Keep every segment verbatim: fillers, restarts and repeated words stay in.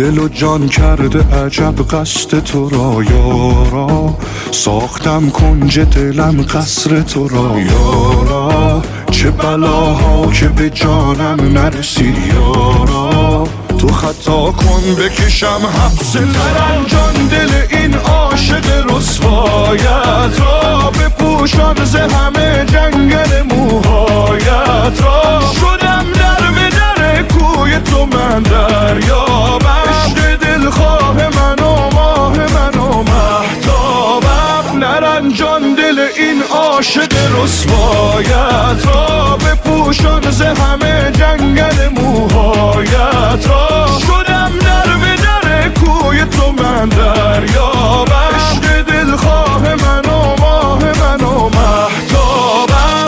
دل و جان کرده عجب قصد تو را یارا، ساختم کنج دلم قصر تو را یارا، چه بلاها که به جانم نرسید یارا، تو خطا کن بکشم حبس نرنجان دل این عاشق رسوایت را، بپوشان ز همه جنگل موهایت را، شدم در به در کوی تو من دریابم، عشق دلخواه من و ماه من و مهتابم، نرنجان دل این عاشق رسوایت را، بپوشان ز همه جنگل موهایت را، شدم در به در کوی تو من دریابم، عشق دلخواه من و ماه من و مهتابم.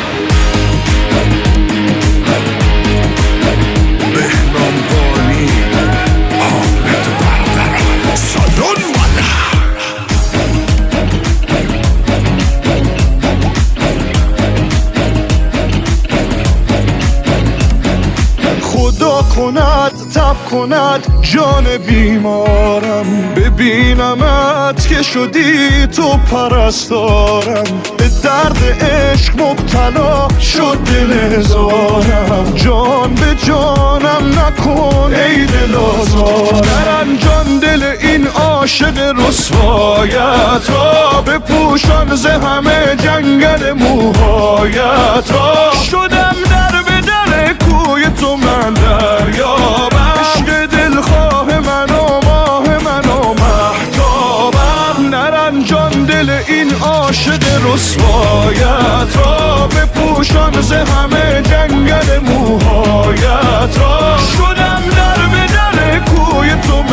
بهنام بانی حامد برقرار سالون خدا کند تب کند جان بیمارم، ببینمت که شدی تو پرستارم، به درد عشق مبتلا شد دل هزارم، جان به جانم نکن ای دل آزارم، نرنجان دل این عاشق رسوایت را، بپوشان ز همه جنگل موهایت را، شدم در به در کوی تو من دریابم، عشق دلخواه من و ماه من و مهتابم، نرنجان دل این عاشق رسوایت را، بپوشان ز همه جنگل موهایت را، شدم در به در کوی تو